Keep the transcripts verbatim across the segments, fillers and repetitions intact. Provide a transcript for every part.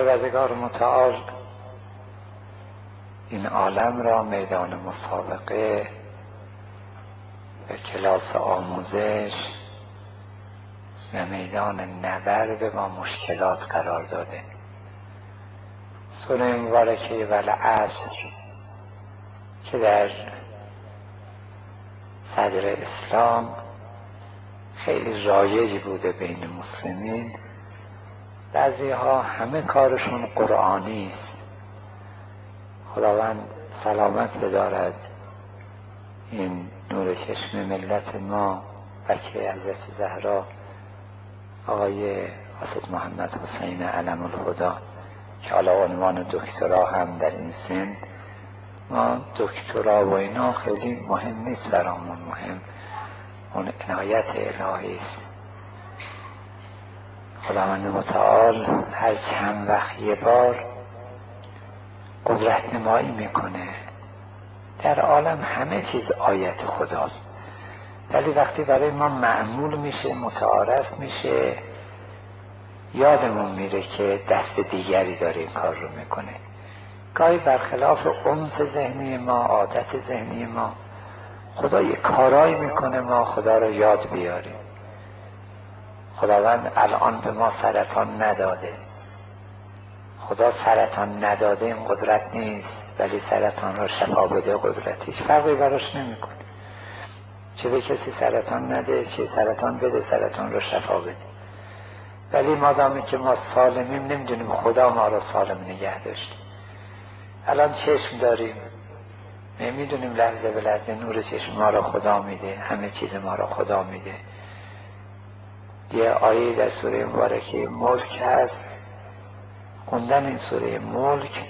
پروردگار متعال این عالم را میدان مسابقه و کلاس آموزش و میدان نبرد با مشکلات قرار داده. سوره مبارکه والعصر که در صدر اسلام خیلی رایج بوده بین مسلمین، بعضی ها همه کارشون قرآنی است. خداوند سلامت بدارد این نور چشم ملت ما، بچه حضرت زهرا آقای حافظ محمد حسین علم الهدا که حالا عنوان دکترا هم در این سن، ما دکترا و اینا خیلی مهم نیست برامون، مهم اون عنایت الهی است. خداوند متعال هر چند وقت یه بار قدرت نمایی میکنه. در عالم همه چیز آیت خداست، ولی وقتی برای ما معمول میشه، متعارف میشه، یادمون میره که دست دیگری داره این کار رو میکنه. گاهی برخلاف انس ذهنی ما، عادت ذهنی ما، خدا یه کارایی میکنه ما خدا رو یاد بیاریم. خداوند الان به ما سرطان نداده. خدا سرطان نداده این قدرت نیست، ولی سرطان رو شفا بده قدرتیش فرقی براش نمیکنه. چه به کسی سرطان نده، چه سرطان بده، سرطان رو شفا بده. ولی مادامی که ما سالمیم نمیدونیم خدا ما رو سالم نگه داشته. الان چشم داریم، نمیدونیم لحظه به لحظه نور چشم ما رو خدا میده، همه چیز ما رو خدا میده. یه آیه در سوره مبارکه ملک هست، خوندن این سوره ملک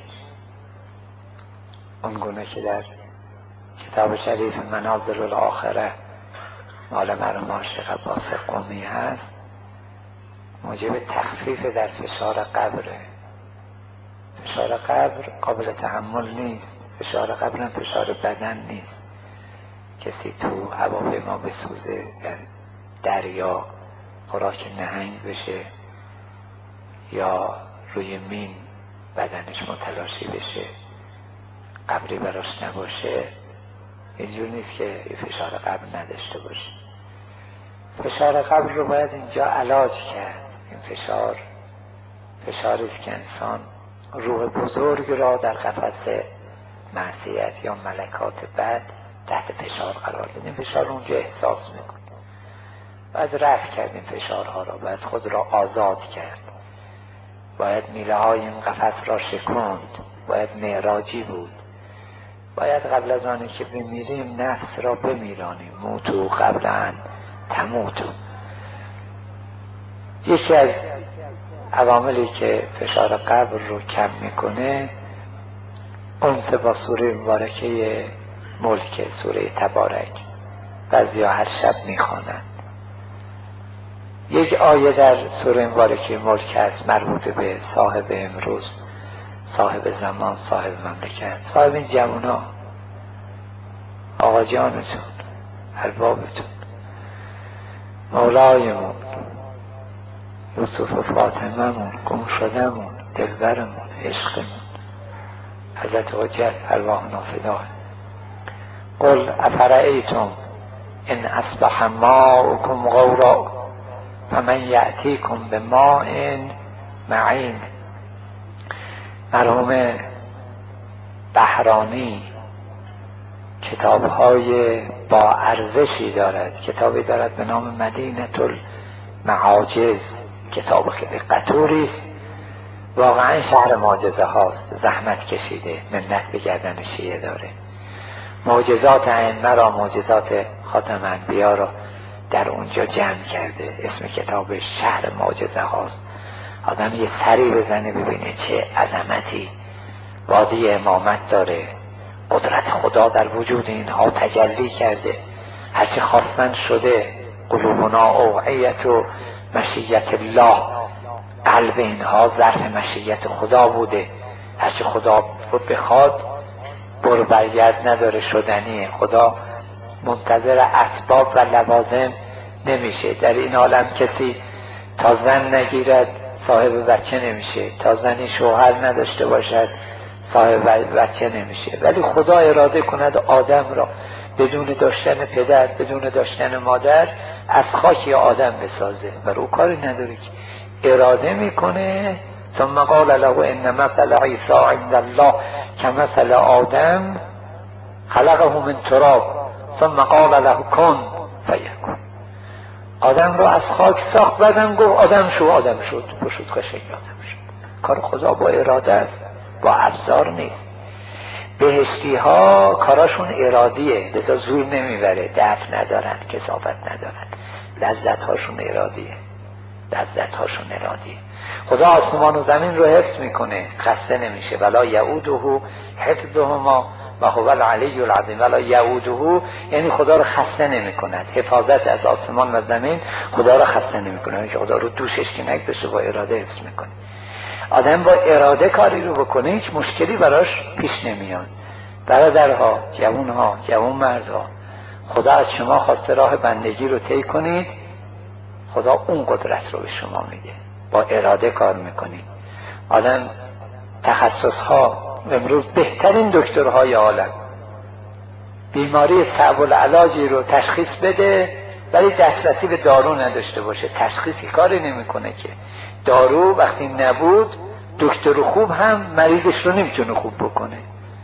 اونگونه که در کتاب شریف منازل الاخره مال مرحوم عاشق عباس قمی هست، موجب تخفیف در فشار قبره. فشار قبر قابل تحمل نیست، فشار قبر هم فشار بدن نیست. کسی تو هواپیما بسوزه، در دریا خوراک نهنگ بشه، یا روی مین بدنش متلاشی بشه، قبری براش نباشه، اینجور نیست که فشار قبر نداشته باشه. فشار قبر رو باید اینجا علاج کرد. این فشار فشاری است که انسان روح بزرگ را در قفس معصیت یا ملکات بد تحت فشار قرار داد. این فشار رو اونجا احساس میکنه. باید رفع کرد این فشارها را، باید خود را آزاد کرد، باید میله های این قفس را شکند، باید معراجی بود. باید قبل از آنی که بمیریم نفس را بمیرانیم. موتو قبل ان تموتو. یکی از عواملی که فشار قبر رو کم میکنه انس با سوره مبارکه ملک، سوره تبارک. بعضیا هر شب میخوانند. یک آیه در سوره مبارکه ملک هست مربوط به صاحب امروز، صاحب زمان، صاحب مملکت، صاحب این جوونا، آقا جانتون، اربابتون، مولایمون، یوسف و فاطمه‌مون، گم شدمون، دلبرمون، عشقمون، حضرت حجت ارواحنا فداه. قل افرأیتم ان اصبح ماؤکم غورا فمن یأتیکم بماء معین. مرحوم بهرانی کتاب‌های با ارزشی دارد. کتابی دارد به نام مدینه المعاجز، کتاب خیلی قطوری است، واقعا شهر معجزه هاست. زحمت کشیده، منت به گردن شیعه داره. معجزات ائمه را، معجزات خاتم انبیا را در اونجا جمع کرده. اسم کتابش شهر معجزه هاست. آدم یه سری بزنه ببینه چه عظمتی وادی امامت داره. قدرت خدا در وجود اینها تجلی کرده. هرچی خواستن شده. قلوبنا اوعیت و مشیت الله. قلب اینها ظرف مشیت خدا بوده. هرچی خدا بخواد برو برگرد نداره، شدنیه. خدا منتظر اسباب و لوازم نمیشه. در این عالم کسی تا زن نگیرد صاحب بچه نمیشه، تا زنی شوهر نداشته باشد صاحب بچه نمیشه. ولی خدا اراده کند آدم را بدون داشتن پدر، بدون داشتن مادر، از خاک آدم بسازه و رو کاری نداره که اراده میکنه. ثم قال له ان مثل عیسی عند الله کمثل آدم خلقه من تراب ثم قال له کن فیکون. آدم رو از خاک ساخت، بعدم گفت آدم شو، آدم شد، بشد قشنگ آدم شد. کار خدا با اراده است، با ابزار نیست. بهشتی ها کاراشون ارادیه، لذا زور نمیبره، دفع ندارن، کثافت ندارن، لذت هاشون ارادیه، لذت هاشون ارادیه. خدا آسمان و زمین رو حفظ میکنه، خسته نمیشه. ولا یعوده حفظهما و هو العلی العظیم. ولا یعوده یعنی خدا رو خسته نمیکند، حفاظت از آسمان و زمین خدا رو خسته نمیکنه، که خدا رو دوشش که نگذاشته، با اراده حفظ میکنه. آدم با اراده کاری رو بکنه هیچ مشکلی براش پیش نمیاد. برادرها، جوانها، جوان مردها، خدا از شما خواسته راه بندگی رو طی کنید، خدا اون قدرت رو به شما میده. با اراده کار میکنید. آدم تخصصها امروز بهترین دکترهای عالم بیماری صعب العلاجی رو تشخیص بده، ولی دسترسی به دارو نداشته باشه، تشخیصی کاری نمیکنه که دارو وقتی نبود دکتر خوب هم مریضش رو نمیتونه خوب بکنه.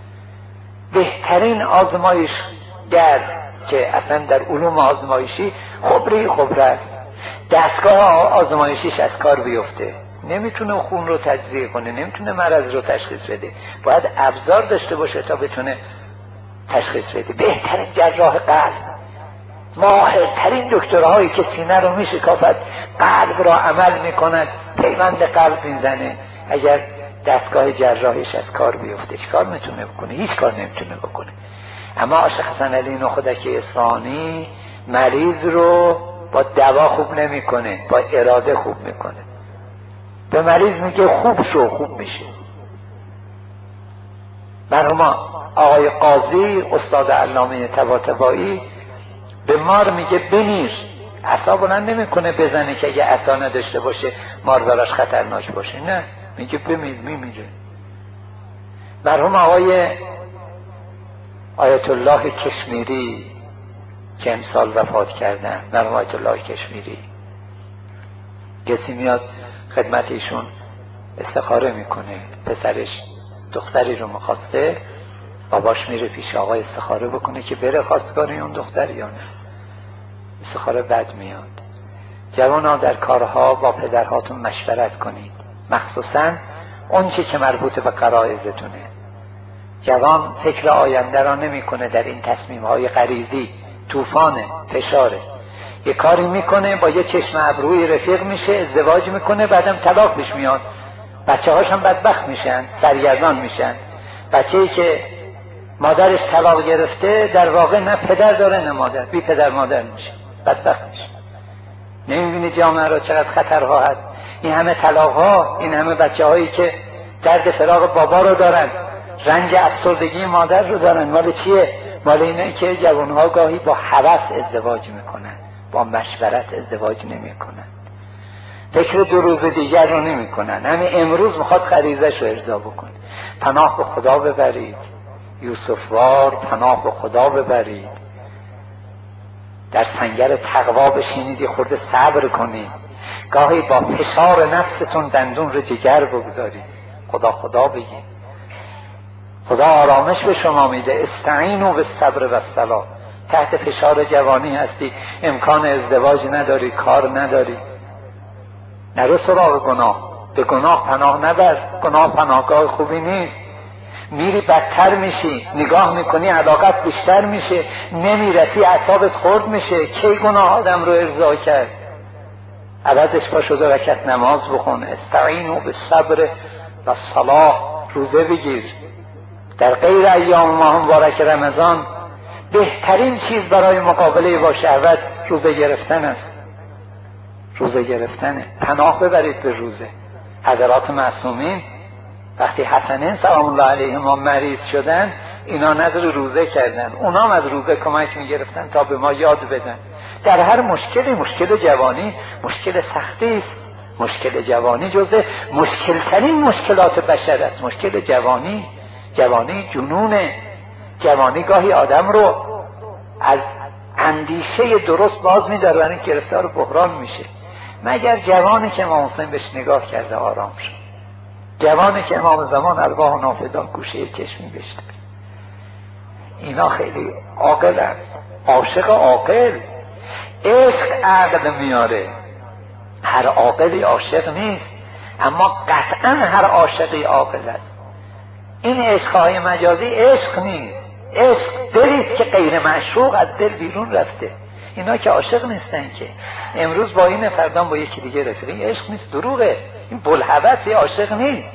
بهترین آزمایشگر که اصلا در علوم آزمایشی خبره خبره است، دستگاه آزمایشیش از کار بیفته، نمیتونه خون رو تجزیه کنه، نمیتونه مرض رو تشخیص بده، باید ابزار داشته باشه تا بتونه تشخیص بده. بهترین جراح قلب، ماهرترین دکترهایی که سینه رو میشکافد، قلب را عمل میکند، پیوند قلب میزنه، اگر دستگاه جراحیش از کار بیفته چی کار میتونه بکنه؟ هیچ کار نمیتونه بکنه. اما عاشق حسن علی نخودکی اصفهانی مریض رو با دوا خوب نمیکنه، با اراده خوب میکنه. به مریض میگه خوب شو، خوب میشه. مرحوم آقای قاضی استاد علامه طباطبایی به مار میگه بمیر، عصا بلند نمیکنه بزنه که اگه عصا نداشته باشه مار براش خطرناک باشه، نه، میگه بمیر، میمیره. مرحوم آقای آیت الله کشمیری که امسال وفات کردن، مرحوم آیت الله کشمیری، کسی میاد خدمت ایشون استخاره میکنه، پسرش دختری رو میخواسته، باباش میره پیش آقا استخاره بکنه که بره خواستگاری اون دختر یا نه. استخاره بد میاد. جوانا در کارها با پدرهاتون مشورت کنید، مخصوصا اون چی که مربوط به غرایزتونه. جوان فکر آینده را نمیکنه در این تصمیم‌های غریزی، طوفانه، فشاره. یه کاری میکنه با یه چشم ابروی رفیق میشه، ازدواج میکنه، بعدم طلاق بهش میاد، بچه هاش هم بدبخت میشن، سرگردان میشن. بچه‌ای که مادرش طلاق گرفته در واقع نه پدر داره نه مادر، بی پدر مادر میشه، بدبخت میشه. نمیبینی جامعه را چقدر خطرها هست؟ این همه طلاق ها، این همه بچه هایی که درد فراق بابا رو دارن، رنج افسردگی مادر رو دارن، مال چیه؟ مال اینه که جوانها گاهی با هوس ازدواج میکنن، با مشورت ازدواج نمیکنن، فکر دو روز دیگر رو نمیکنن، همین امروز میخواد غریزش رو ارضا بکنه. پناه به خدا ببرید، یوسفوار پناه به خدا ببرید، در سنگر تقوا بشینید، خورده صبر کنید، گاهی با فشار نفستون دندون رو جگر بگذارید، خدا خدا بگید، خدا آرامش به شما میده. استعینوا بالصبر و الصلاة. تحت فشار جوانی هستی، امکان ازدواج نداری، کار نداری، نرو سراغ گناه، به گناه پناه نبر، گناه پناهگاه خوبی نیست. میری بدتر میشی، نگاه میکنی علاقت بیشتر میشه، نمیرسی اعصابت خرد میشه. کی گناه آدم رو ارضا کرد؟ عوضش با شده رکعت نماز بخون، استعینوا بالصبر و الصلاة، روزه بگیر. در غیر ایام ماه مبارک رمضان بهترین چیز برای مقابله با شهوت روزه گرفتن است. روزه گرفتنه. پناه ببرید به روزه. حضرات معصومین وقتی حسنین سلام الله علیهما مریض شدن، اینا نظر روزه کردن، اونا هم از روزه کمک میگرفتن تا به ما یاد بدن. در هر مشکلی، مشکل جوانی مشکل سختی است، مشکل جوانی جزء مشکل ترین مشکلات بشر است. مشکل جوانی، جوانی جنونه. جوانی گاهی آدم رو از اندیشه درست باز می‌داره، یعنی گرفتار بحران میشه. مگر جوانی که امام حسین بهش نگاه کرده آرام شد، جوانی که امام زمان ارواح و نافذان گوشه چشمی بشته. اینا خیلی عاقل است. عاشق عاقل. عشق عقل میاره. هر عاقلی عاشق نیست، اما قطعا هر عاشقی عاقل است. این عشق‌های مجازی عشق نیست. عشق دلیست که غیر معشوق از دل بیرون رفته. اینا که عاشق نیستن که. امروز با این فردا با یکی دیگه رفیقی. این عشق نیست، دروغه. این بلحوث عاشق نیست.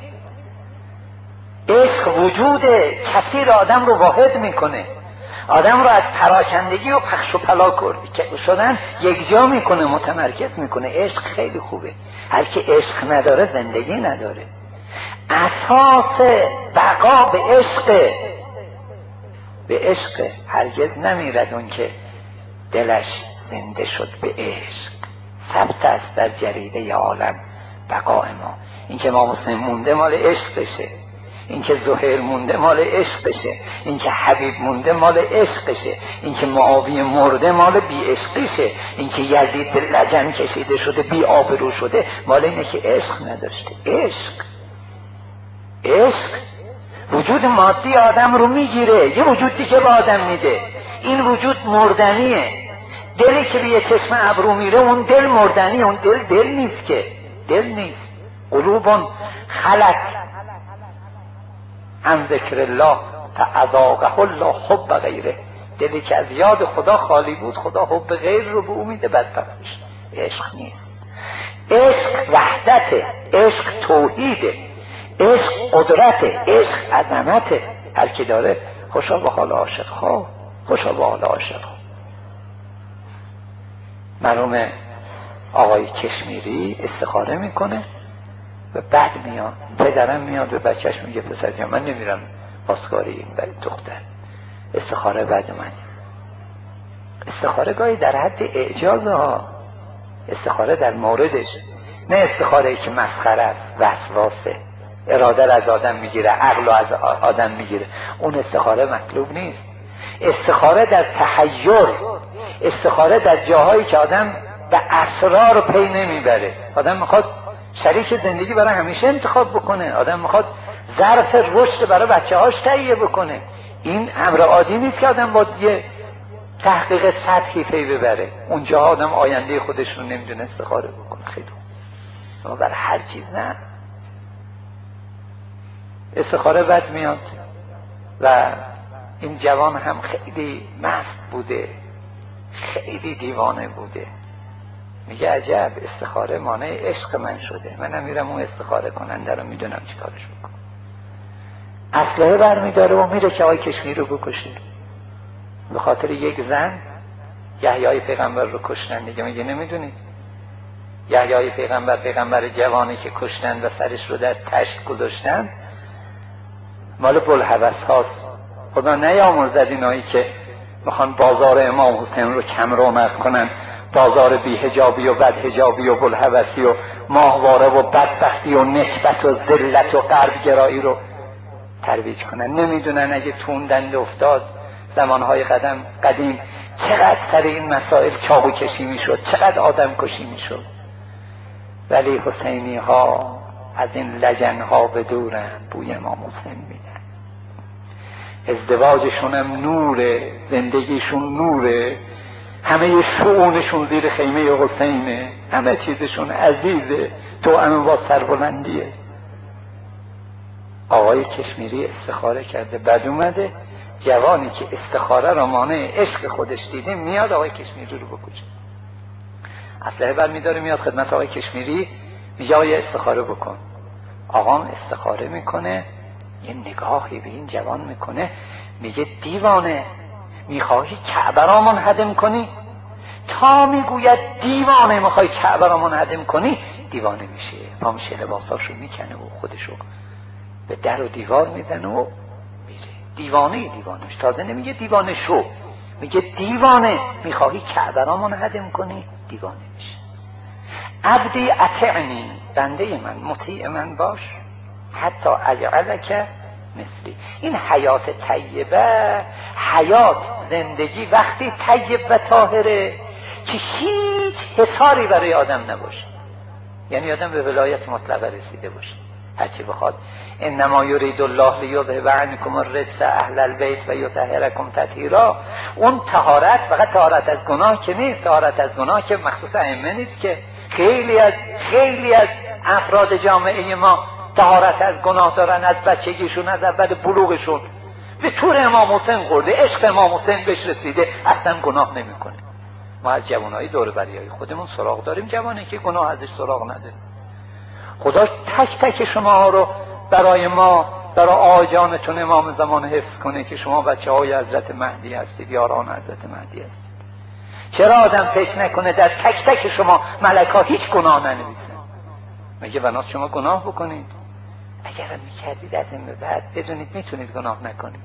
عشق وجود کثیر آدم رو واحد میکنه، آدم رو از پراکندگی و پخش و پلا شدن یک جا میکنه، متمرکز میکنه. عشق خیلی خوبه. هر که عشق نداره زندگی نداره. اساس بقا به عشق، به عشق. هرگز نمیرد اون که دلش زنده شد به عشق. ثبت است در جریده عالم بقای ما. این که امام حسین مونده مال عشق بشه، این که زهیر مونده مال عشق بشه، این که حبیب مونده مال عشق بشه، این که معاویه مرده مال بی عشقیشه، این که یزید به لجن کشیده شده بی آبرو شده مال اینه که عشق نداشته. عشق عشق وجود مادی آدم رو میگیره، یه وجودی که به آدم میده. این وجود مردنیه. دلی که به یه چشم ابرو میره اون دل مردنیه. اون دل دل نیست که، دل نیست. قلوبون خلت عن ذکر الله فاذاقها الله حب غیره. دلی که از یاد خدا خالی بود خدا حب غیر رو به او میده. بدبختش عشق نیست. عشق وحدته، عشق توحیده، عشق قدرته، عشق عظمته. هر کی داره خوشا به حال عاشق ها، خوشا به حال عاشق ها. مرحوم آقای کشمیری استخاره میکنه و بعد میاد، پدرم میاد به بچهش میگه پسر جان من نمیرم پاسکاری این دختر، استخاره بعد من. استخاره گاهی در حد اعجاز ها، استخاره در موردش، نه استخاره که مسخره است، وسواسه، اراده از آدم میگیره، عقل از آدم میگیره. اون استخاره مطلوب نیست. استخاره در تحیر، استخاره در جاهایی که آدم به اسرار پی نمیبره. آدم میخواد شریک زندگی برای همیشه انتخاب بکنه، آدم میخواد ظرف رشد برای بچه هاش تهیه بکنه. این امر عادی نیست که آدم با یه تحقیق سطحی پی ببره. اونجا آدم آینده خودش رو نمیدونه استخاره بکنه. خیلی اما برای هر چیز نه. استخاره بد میاد و این جوان هم خیلی مست بوده، خیلی دیوانه بوده. میگه عجب استخاره مانع عشق من شده، منم میرم اون استخاره کننده رو میدونم چی کارش بکنم. اسلحه برمیداره و میره که آقای کشمیری رو بکشه. به خاطر یک زن یحیای پیغمبر رو کشتن. دیگه میگه نمیدونید یحیای پیغمبر، پیغمبر جوانی که کشتن و سرش رو در تشت گذاشتن، مال بلحوث هاست. خدا نیامرزد اینایی که میخوان بازار امام حسین رو کم رونق کنن، بازار بی حجابی و بد حجابی و بلحوثی و ماهواره و بدبختی و نکبت و ذلت و غرب گرایی رو ترویج کنن. نمیدونن اگه توندند افتاد زمانهای قدم قدیم چقدر سر این مسائل چاقو کشی میشد، چقدر آدم کشی میشد. ولی حسینی ها از این لجن ها به دورن، بوی امام حسین میدن. ازدواجشون هم نوره، زندگیشون نوره، همه شؤونشون زیر خیمه حسینه، همه چیزشون عزیزه، توأم با سربلندیه. آقای کشمیری استخاره کرده، بعد اومده جوانی که استخاره را مانع عشق خودش دیده میاد آقای کشمیری رو بکشه. اسلحه برمیداره میاد خدمت آقای کشمیری، میگه آقای استخاره بکن. آقام استخاره میکنه، یه نگاهی به این جوان میکنه، میگه دیوانه میخواهی کعبه را منهدم کنی؟ تا میگوید دیوانه میخوای کعبه را منهدم کنی دیوانه میشه، پا میشه لباساشو میکنه و خودشو به در و دیوار میزنه و میره. دیوانه دیوانش، تازه نمیگه دیوانه شو، میگه دیوانه میخواهی کعبه را منهدم کنی دیوانه میشه. عبدی اطعنی، بنده من مطیع من باش، حتی اجعلک مثلی. این حیات طیبه، حیات زندگی وقتی طیب و طاهره که هیچ حصاری برای آدم نباشه، یعنی آدم به ولایت مطلقه رسیده باشه، هرچی بخواد. انما یرید الله لیذهب عنکم الرجس اهل البیت و یطهرکم تطهیرا. اون طهارت فقط طهارت از گناه که نیست، طهارت از گناه که مخصوص ائمه نیست، که خیلی از خیلی از افراد جامعه ما طهارت از گناه دارن، از بچگیشون، از اول بلوغشون، به طور امام حسین خورده، عشق امام حسین بهش رسیده، اصلا گناه نمیکنه. ما از جوانایی دور بریای خودمون سراغ داریم، جوانی که گناه ازش سراغ نده. خدا تک تک شما رو برای ما، برای آجانتون امام زمان حفظ کنه که شما بچه های حضرت مهدی هستید، یاران حضرت مهدی هستید. چرا آدم فکر نکنه در تک تک شما ملکا هیچ گناه ننویسن؟ مگه بنات شما گناه بکنید؟ اگر هم میکردید از این به بعد بدونید میتونید گناه نکنید.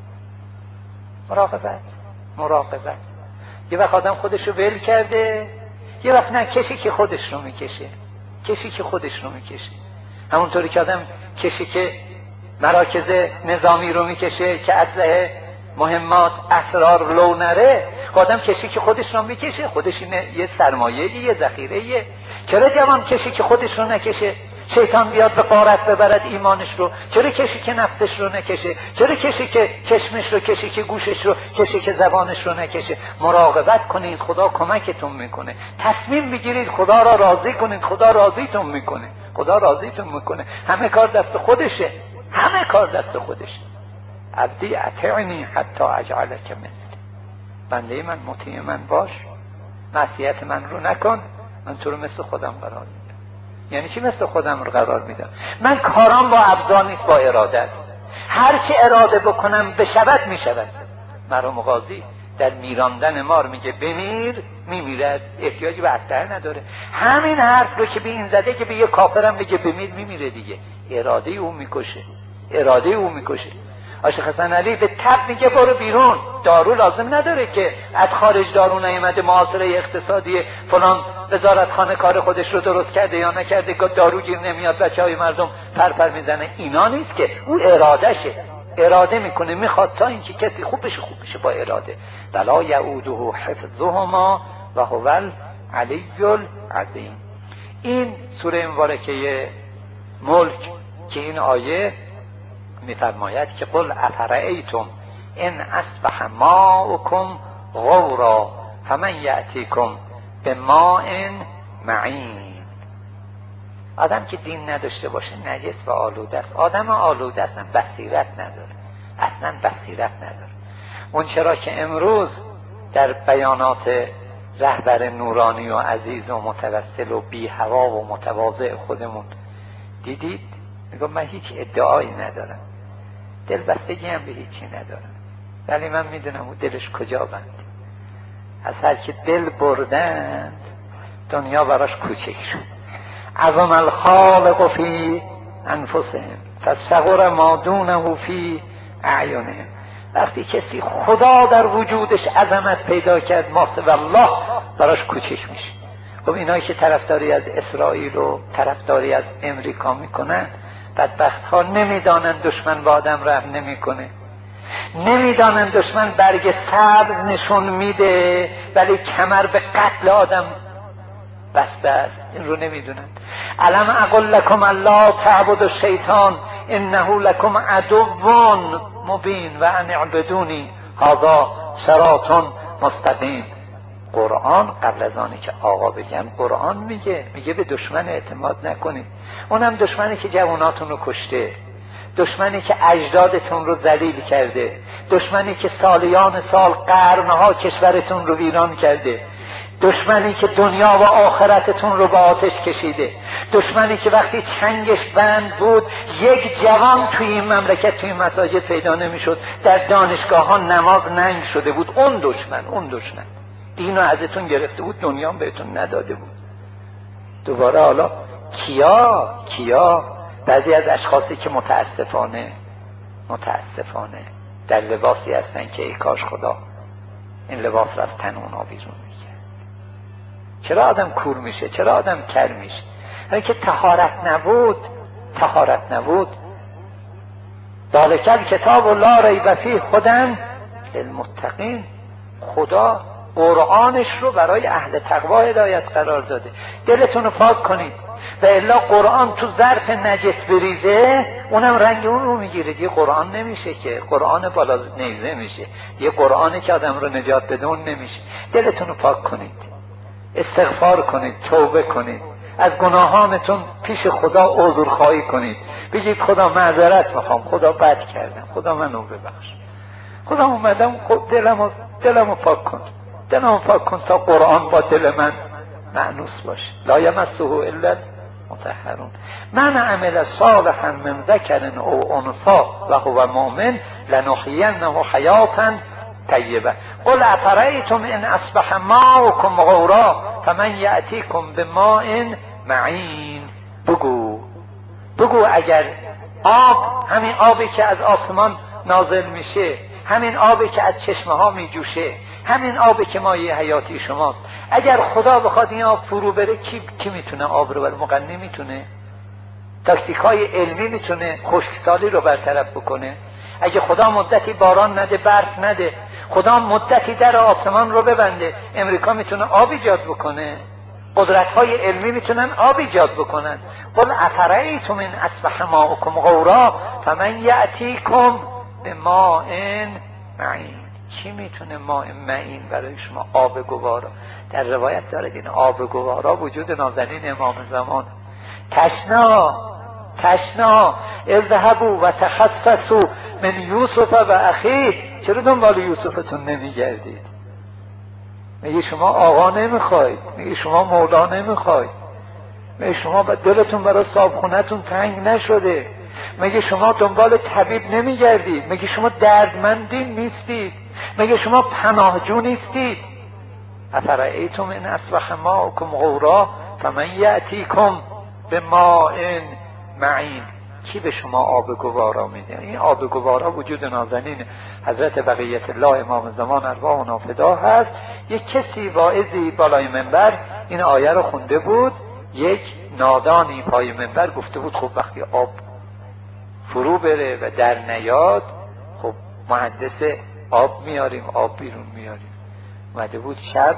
مراقبت مراقبت. یه وقت آدم خودش رو ول کرده، یه وقت نه، کسی که خودش رو میکشه، کسی که خودش رو میکشه. همونطوری که آدم کسی که مراکز نظامی رو میکشه که اسلحه، مهمات، اسرار لو نره، آدم کسی که خودش رو میکشه، خودش یه سرمایه، یه ذخیره. چرا جوان کسی که خودش رو نکشه؟ شیطان بیاد به غارت ببرد ایمانش رو. چرا کسی که نفسش رو نکشه؟ چرا کسی که چشمش رو، کسی که گوشش رو، کسی که زبانش رو نکشه؟ مراقبت کنید، خدا کمکتون میکنه. تصمیم بگیرید خدا را راضی کنید، خدا راضیتون میکنه، خدا راضیتون میکنه. همه کار دست خودشه، همه کار دست خودشه. عبدی اطعنی حتی اجعلک مثلی، بنده من مطیع من باش، معصیت من رو نکن، من تو رو مثل خودم قرار میدم. یعنی چی مثل خودم رو قرار میدم؟ من کارام با ابزار نیست، با اراده است. هر چی اراده بکنم بشود میشود. مرحوم قاضی در میراندن مار میگه بمیر، میمیرد، احتیاجی به اسلحه نداره. همین حرف رو که به این زده که به یه کافرم بگه بمیر، میمیره دیگه. اراده او میکشه، اراده او میکشه. عاشق حسن علی به تب میگه برو بیرون، دارو لازم نداره که از خارج دارو نیامده، معاصره اقتصادی فلان وزارتخانه کار خودش رو درست کرده یا نکرده که دارو گیر نمیاد، بچه های مردم پرپر میزنه. اینا نیست که، او ارادهشه، اراده میکنه، میخواد تا اینکه کسی خوب بشه، خوب بشه با اراده. بلا یعوده حفظهما و هو العلی العظیم. این سوره مبارکه ملک که این آیه میفرماید که قل افرأیتم ان اصبح ماؤکم غورا فمن یأتیکم بماء معین. آدم که دین نداشته باشه نجس و آلوده است. آدم آلوده است، بصیرت نداره، اصلا بصیرت نداره. اون چرا که امروز در بیانات رهبر نورانی و عزیز و متوسل و بی هوا و متواضع خودمون دیدید، میگم من هیچ ادعایی ندارم، دلبستگی هم به هیچی ندارم، ولی من میدونم اون دلش کجا بند. از هر که دل بردند دنیا براش کوچک شد. عظم الخالق فی انفسهم فصغر ما دونه فی اعینهم. وقتی کسی خدا در وجودش عظمت پیدا کرد، ماست والله براش کوچک میشه. خب اینایی که طرفداری از اسرائیل و طرفداری از امریکا میکنن، بدبخت ها نمیدانن دشمن با آدم رحم نمیکنه، نمیدانن دشمن برگ سبز نشون میده ولی کمر به قتل آدم بسته است. این رو نمیدونن. الم اقل لکم الا تعبدوا الشیطان انه لکم عدو مبین و ان اعبدونی هذا صراط مستقیم. قرآن قبل از آنی که آقا بگن قرآن میگه میگه به دشمن اعتماد نکنید. اونم دشمنی که جواناتون رو کشته، دشمنی که اجدادتون رو ذلیل کرده، دشمنی که سالیان سال قرنها کشورتون رو ویران کرده، دشمنی که دنیا و آخرتتون رو به آتش کشیده، دشمنی که وقتی چنگش بند بود یک جوان توی این مملکت توی این مساجد پیدا نمیشد، در دانشگاه ها نماز ننگ شده بود. اون دشمن اون دشمن دین رو ازتون گرفته بود، دنیا بهتون نداده بود. دوباره حالا کیا کیا بعضی از اشخاصی که متاسفانه متاسفانه در لباسی هستن که ای کاش خدا این لباس رو از تن اونا بیرون میکرد. چرا آدم کور میشه؟ چرا آدم کر میشه؟ اگه که طهارت نبود طهارت نبود ذالک الکتاب لا ریب فیه هدی للمتقین. خدا قرآنش رو برای اهل تقوا هدایت قرار داده. دلتون رو پاک کنید و الا قرآن تو ظرف نجس بریزه اونم رنگ اون رو میگیره. دیگه قرآن نمیشه که، قرآن بالا نیزه میشه. یه قرآنی که آدم رو نجات بده اون نمیشه. دلتون رو پاک کنید، استغفار کنید، توبه کنید، از گناهانتون پیش خدا عذرخواهی کنید، بگید خدا معذرت میخوام، خدا بد کردم، خدا منو ببخش، خدا اومدم دلمو دلمو پاک کن، دلمو پاک کن تا قرآن با دل من مأنوس باشه. لا یمسه الا المطهرون. من عمل صالحا من ذکر او انثی و هو مؤمن لنحیینه حیاتا طیبه. قل افرأیتم ان اصبح ماؤکم غورا فمن یأتیکم بماء معین. بگو بگو اگر آب، همین آبی که از آسمان نازل میشه، همین آبی که از چشمه ها میجوشه، همین آبی که مایه حیاتی شماست، اگر خدا بخواد این آب فرو بره کی, کی میتونه آب رو بره؟ مغنی میتونه؟ تاکتیک های علمی میتونه خشکسالی رو برطرف بکنه؟ اگه خدا مدتی باران نده، برف نده، خدا مدتی در آسمان رو ببنده، امریکا میتونه آب ایجاد بکنه؟ قدرت های علمی میتونن آب ایجاد بکنن. قل افرأیتم ان اصبح ماؤکم غورا فمن یأتیکم بماء معین. کی میتونه ماء معین برای شما؟ آب گوارا. در روایت داره این آب گوارا وجود نازنین امام زمان. تشنا تشنا اذهبوا و تخصصوا من یوسف و اخیه. چرا دنبال یوسفتون نمیگردید؟ میگه شما آقا نمیخواید، میگه شما مولا نمیخواید، میگه شما دلتون برای صابخونتون تنگ نشده، میگه شما دنبال طبیب نمیگردید، میگه شما دردمندین نیستید، میگه شما پناهجو نیستید. افرأیتم ان اصبح ماؤکم غورا فمن یأتیکم بماء معین. کی به شما آب گوارا میده؟ این آب گوارا وجود نازنین حضرت بقیت الله امام زمان ارواح و نافدا هست. یک کسی واعظی بالای منبر این آیه رو خونده بود، یک نادانی پای منبر گفته بود خب وقتی آب فرو بره و در نیاد، خب مهندس آب میاریم، آب بیرون میاریم. اومده بود شب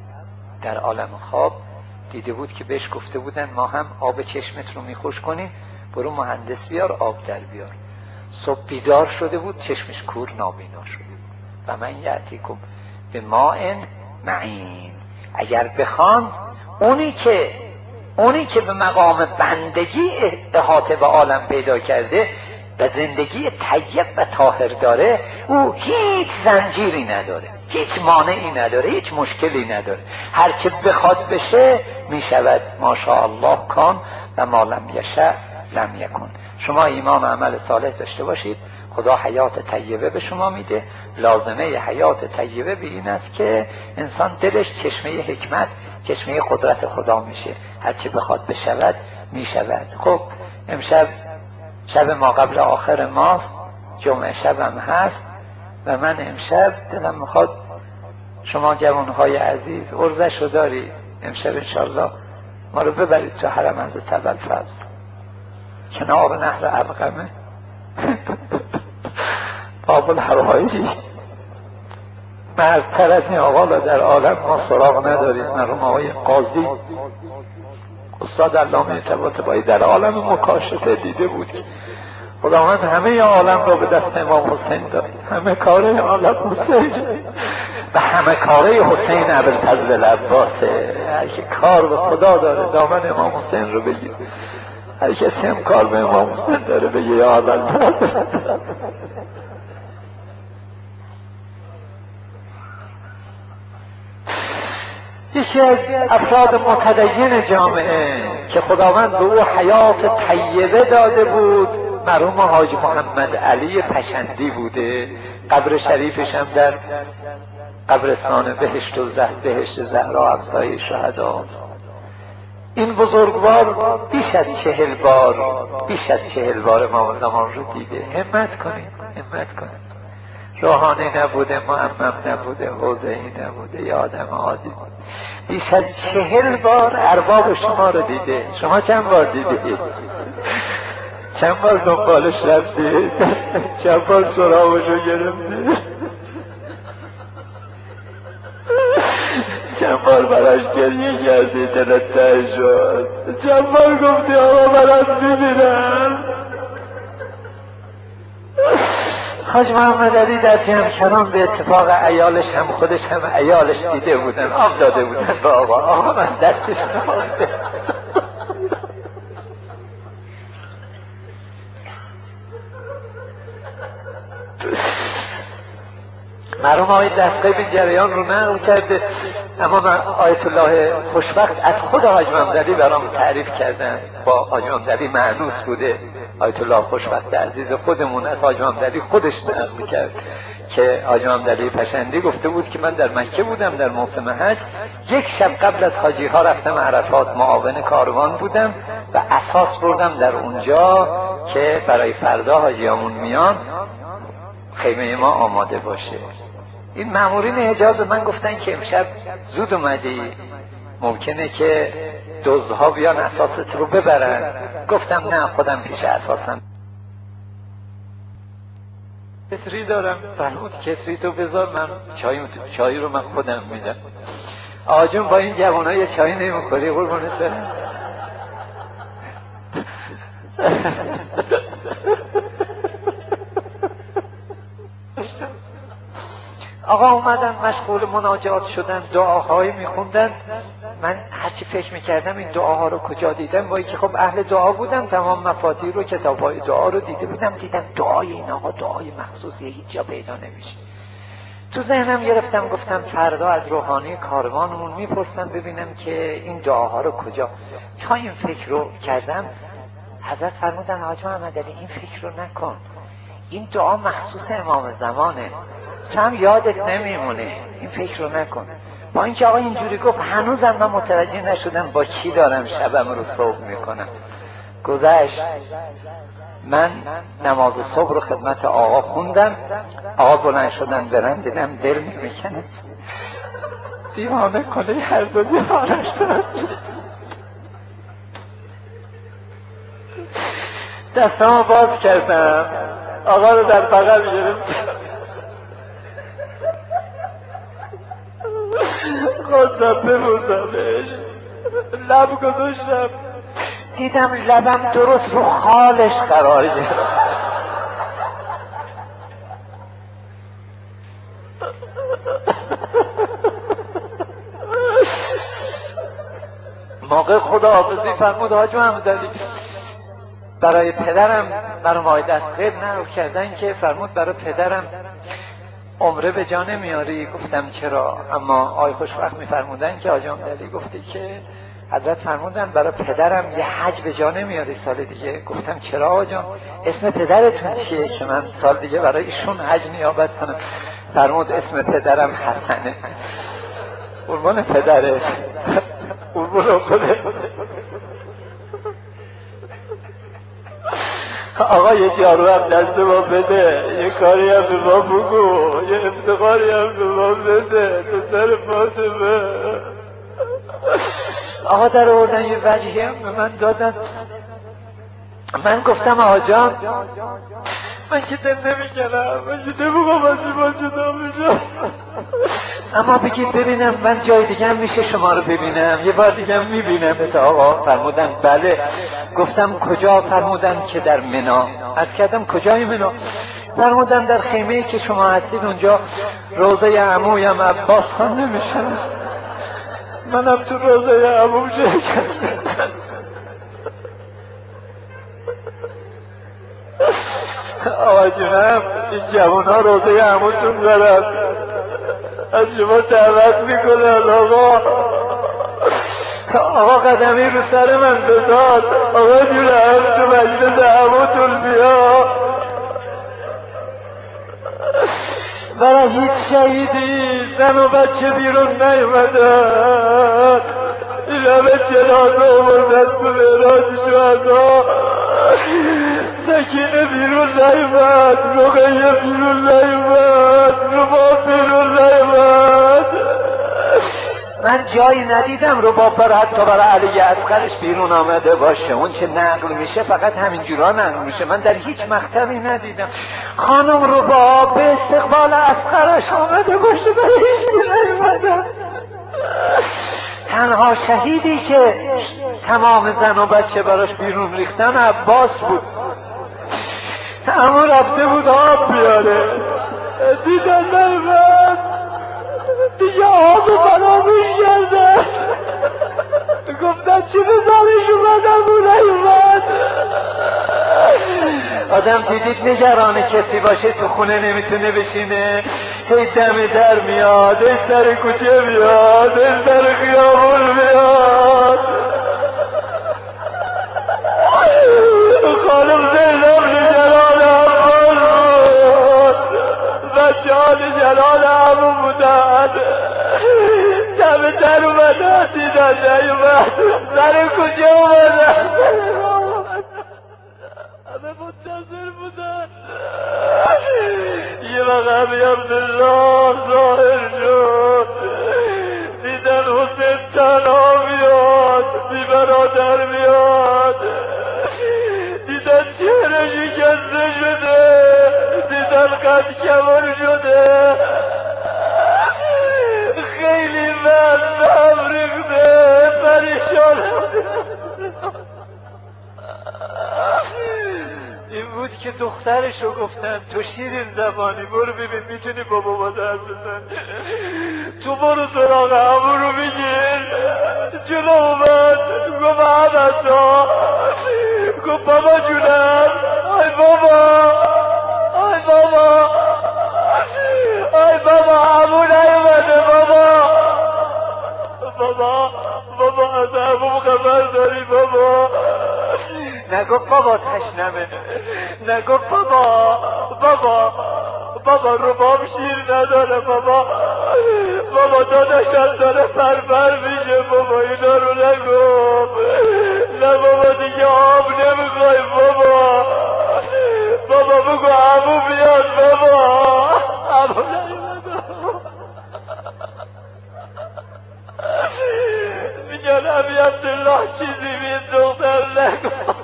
در عالم خواب دیده بود که بهش گفته بودن ما هم آب چشمت رو میخوش کنیم، برو مهندس بیار آب در بیار. صبح بیدار شده بود، چشمش کور نابینا شده بود. و من یأتیکم بماء معین. اگر بخوان اونی که اونی که به مقام بندگی احاطه به عالم پیدا کرده و زندگی طیب و طاهر داره، او هیچ زنجیری نداره، هیچ مانعی نداره، هیچ مشکلی نداره. هر که بخواد بشه میشود. ماشاءالله کان و ما لم یشاء لم یکن. شما ایمان و عمل صالح داشته باشید، خدا حیات طیبه به شما میده. لازمه حیات طیبه به این است که انسان دلش چشمه حکمت، چشمه قدرت خدا میشه. هرچی بخواد بشود میشود. خب امشب شب ما قبل آخر ماست، جمعه شبم هست و من امشب دلم میخواد شما جوانهای عزیز ارزشو دارید، امشب انشالله ما رو ببرید تو حرم حضرت ابوالفضل کنار نهر علقمه باب الحوائجی. مردتر از این آقا در عالم ما سراغ نداریم. مرحوم آقای قاضی استاد علامه طباطبایی در عالم مکاشفه دیده بود که خداوند همه عالم را به دست امام حسین داد، همه کاره عالم حسین و همه کاره حسین ابوالفضل العباسه. هر که کار به خدا داره دامن امام حسین رو بگیر، هر کسی هم کار به امام حسین داره بگه یا ابوالفضل. یکی از افراد متدین جامعه که خداوند به او حیات طیبه داده بود مرحوم حاج محمد علی پشندی بوده. قبر شریفش هم در قبرستان بهشت و زهر بهشت زهرا افسای شهداست. این بزرگوار بیش از چهل بار بیش از چهل بار امام زمان رو دیده. همت کنید همت کنید روحانی نبوده، معمم نبوده، حوزه‌ای نبوده، یه آدم عادی. بیش از چهل بار ارباب شما رو دیده. شما چند بار دیدید؟ چند بار دنبالش رفتید؟ چند بار سراغش رو گرفتید؟ چند بار براش گریه کردی دلت تنگ شد؟ چند بار گفتی آقا برات میبینم؟ حاج محمد علی در جمکران به اتفاق عیالش هم خودش هم عیالش دیده بودن، آب داده بودن به آقا. آقا من دستش نمازده. مرحوم آقای دستگاهی به جریان رو نقل کرده، اما من آیت الله خوشبخت از خود حاج محمد علی برام تعریف کردن. با حاج محمد علی مأنوس بوده. آیت الله خوشبخت عزیز خودمون از حاج محمد علی خودش نقل کرد که حاج محمد علی پشندی گفته بود که من در مکه بودم در موسم حج، یک شب قبل از حاجی ها رفتم عرفات، معاون کاروان بودم و اساس بردم در اونجا که برای فردا حاجیامون میان خیمه ما آماده باشه. این مامورین حجاز به من گفتن که امشب زود اومدی، ممکنه که دزدها بیان اساست رو ببرن. گفتم نه، خودم پیش اساسم کتری دارم. فرمود کتری تو بذار، من چای, چای رو من خودم میدم. آجون با این جوانها یه چای نمیخوری قربونت برم؟ آقا اومدن مشغول مناجات شدن، دعاهایی میخوندن. من هرچی فکر میکردم این دعاها رو کجا دیدم، وای که خب اهل دعا بودم، تمام مفاتیح رو کتابهای دعا رو دیده بودم. دیدم دعای این آقا دعای مخصوصیه، هیچ جا پیدا نمیشه. تو ذهنم گرفتم گفتم فردا از روحانی کاروانمون میپرسم ببینم که این دعاها رو کجا. تا این فکر رو کردم حضرت فرمودن حاج محمد علی این فکر رو نکن، این دعا مخصوص امام زمانه، تو هم یادت نمیمونه، این فکر رو نکن. با اینکه آقا اینجوری گفت هنوزم من متوجه نشدم با کی دارم شبم رو صبح میکنم. گذشت، من نماز صبح رو خدمت آقا خوندم. آقا بلند شدن برن، دیدم دل نمیکنه، دیوانه کنه هر دو دیوانش دارم. دستمو باز کردم، آقا رو در بغل گرفتم، خواستم ببوسمش، لب گذاشتم، دیدم لبم درست رو خالش قرار گرفت. موقع خداحافظی فرمود حاج محمد علی برای پدرم، مرحوم آقای دستگاهی نقل کردن که فرمود برای پدرم عمره به جا نمیاری. گفتم چرا؟ اما آقای خوشبخت میفرمودن که حاج محمد علی گفته که حضرت فرمودن برای پدرم یه حج به جا نمیاری سال دیگه. گفتم چرا آقا؟ اسم پدرتون چیه که من سال دیگه برای ایشون حج نیابت کنم؟ فرمود اسم پدرم حسنه. قربان پدره، قربان خودت. آقا یه جارو هم دست ما بده، یه کاری هم به ما بگو، یه افتخاری هم به ما بده، تو سر فاطمه. آقا در آوردن یه وجهی هم به من دادن. من گفتم آقا جان من که دل نمیکنم، من که نمیخوام از این با جدا میشم، اما بگید ببینم من جای دیگه هم میشه شما رو ببینم، یه بار دیگه هم میبینم. مثل آقا فرمودن بله. گفتم کجا؟ فرمودن که در منا. عرض کردم کجای منا؟ فرمودن در خیمه‌ای که شما هستید اونجا روضه عمویم عباس خان نمیشن. منم تو روضه عموم شرکت آقا جونم، این جوان ها روضه عموتون دارن، از شما دعوت میکنن. آقا آقا قدمی رو سر من بزاد، آقا جونم تو مجلس عموتون بیا. برای هیچ شهیدی زن و بچه بیرون نیومدن، این همه جنازه آوردن تو معراج شهدا، سکینه بیرون نیامد، رقیه بیرون نیامد، رباب بیرون نیامد. من جایی ندیدم رباب برای حتی برای علی اصغرش بیرون آمده باشه. اون چه نقل میشه فقط همینجورا نقل میشه. من در هیچ مکتبی ندیدم خانم رباب به استقبال اصغرش آمده باشه، برای هیچ نیامدم. تنها شهیدی که تمام زن و بچه براش بیرون ریختن عباس بود. اما رفته بود آب بیاره، دیدن نیامد، دیگه آب فراموش کردن. گفتن چی بزارش اومدم و نیومد. آدم دیدید نگران کسی باشه تو خونه نمیتونه بشینه، هی دم در میاد، هی سر کوچه میاد، هی سر خیابون میاد. خانم زینب نگران عباس بود، بچه ها نگران عمو بودن. دم در اومدن دیدن نیومد، سر کوچه اومدن، همه منتظر بودن. یه وقت همی عبدالله ظاهر شد، دیدن حسین تنها میاد، بی برادر میاد، دیدن چهره شکسته شده، دیدن قد کمر شده، خیلی من هم ریخته، پریشان. این بود که دخترشو گفتن تو شیرین زبانی برو ببین میتونی با بابا در بزن، تو برو سراغ همون رو بگیر. جلو اومد گفت عبدالله، گفت بابا جونم، آی بابا، آی بابا، آی بابا، همون نیومده بابا، بابا، بابا از همون خبر داری بابا. نگفت بابا تشنمه، نگفت بابا، بابا، بابا رباب شیر نداره بابا، بابا داداشم داره فرفر میشه بابا، اینا رو نگفت. نه بابا دیگه آب نمیخوای بابا، بابا بگو عمو بیاد بابا، عمو نیومد. میگن عمی عبدالله چیزی بی دختر نگفت.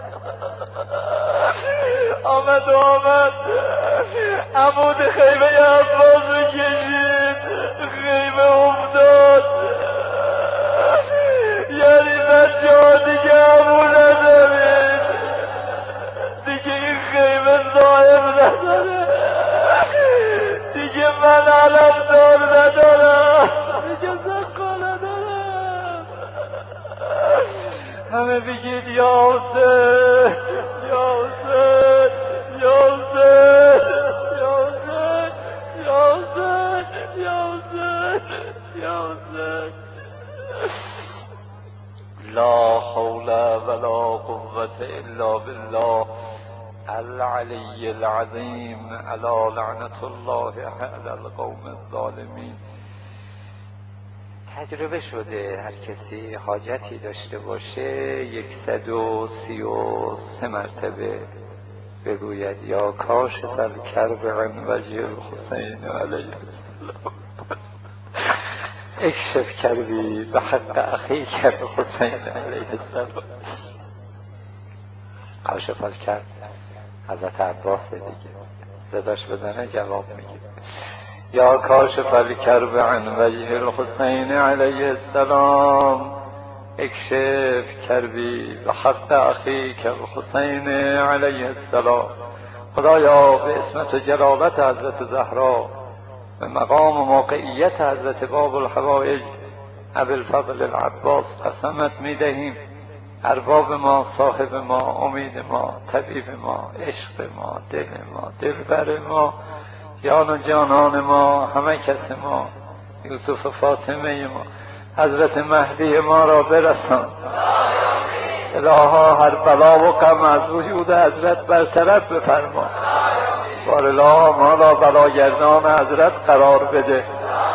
آمد و آمد عمود خیمه عباس رو کشید، خیمه افتاد. یعنی بچه ها دیگه عمو ندارید، دیگه این خیمه صاحب نداره، دیگه من علم دار ندارم، دیگه زقا ندارم. همه بگید یا حسین، یا حسین، یا حسین، یا حسین، یا حسین، یا حسین، یا حسین. لا حول ولا قوة الا بالله العلی العظیم علی لعنة الله علی القوم الظالمین. تجربه شده هر کسی حاجتی داشته باشه یکصد و سی و سه مرتبه بگوید یا کاشف الکرب عن وجه الحسین علیه السلام اکشف کربی به حق اخیک الحسین علیه السلام. کاشف الکرب حضرت عباس دیگه، صداش بزنه جواب میگه یا کاشف الکرب عن وجه الحسین علیه السلام اکشف کربی به حق اخیک الحسین علیه السلام. خدایا به اسمت و جلالت حضرت زهرا، به مقام و موقعیت حضرت باب الحوائج ابوالفضل العباس قسمت میدهیم ارباب ما، صاحب ما، امید ما، طبیب ما، عشق ما، دل ما، دلبر ما، جان و جانان ما، همه کس ما، یوسف فاطمه ما، حضرت مهدی ما را برسان. الها هر بلا و غم از وجود حضرت برطرف بفرما. بار الله ما را بلاگردان حضرت قرار بده.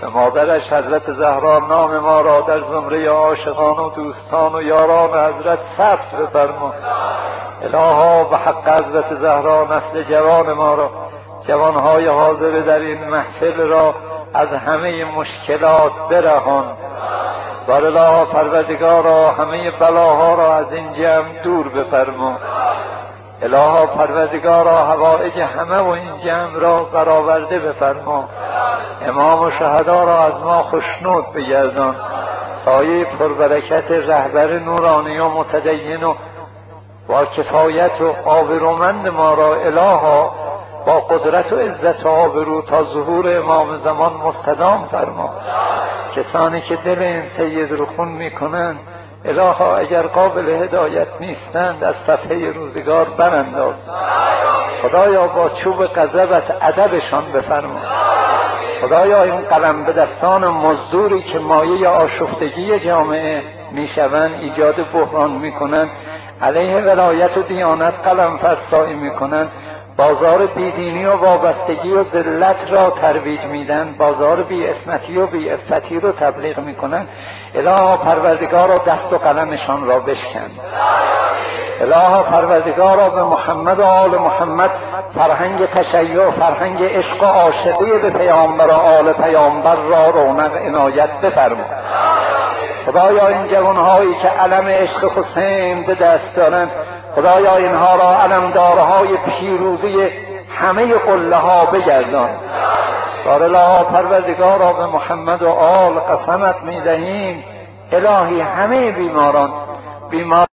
به مادرش حضرت زهرا نام ما را در زمره عاشقان و دوستان و یاران حضرت ثبت بفرما. الها به حق حضرت زهرا نسل جوان ما را، جوانهای حاضر در این محفل را از همه مشکلات برهان. بار الله پروردگارا همه بلاها را از این جمع دور بفرما. الها پروردگارا حوائج همه و این جمع را برآورده بفرما. امام و شهدا را از ما خشنود بگردان. سایه پربرکت رهبر نورانی و متدین و با کفایت و آبرومند ما را الها با قدرت و عزت و آبرو تا ظهور امام زمان مستدام فرما. کسانی که دل این سید رو خون میکنند الها اگر قابل هدایت نیستند از صفحه روزگار برانداز. خدایا با چوب غضبت ادبشان بفرما. خدایا این قلم به دستان مزدوری که مایه آشفتگی جامعه میشوند ایجاد بحران میکنند، علیه ولایت و دیانت قلم فرسایی میکنند، بازار بیدینی و وابستگی و ذلت را ترویج میدن، بازار بی اسمتی و بی عفتی رو تبلیغ میکنن، الها پروردگارا دست و قلمشان را بشکن. الها پروردگارا به محمد و آل محمد فرهنگ تشیع، فرهنگ عشق و عاشقی به پیامبر و آل پیامبر را رونق عنایت بفرما. خدایا این جوانهایی که علم عشق حسین به دست دارند، خدایا اینها را علمدارهای پیروزی همه قله ها بگردان. بار الله پروردگارا به محمد و آل قسمت میدهیم الهی همه بیماران بیمار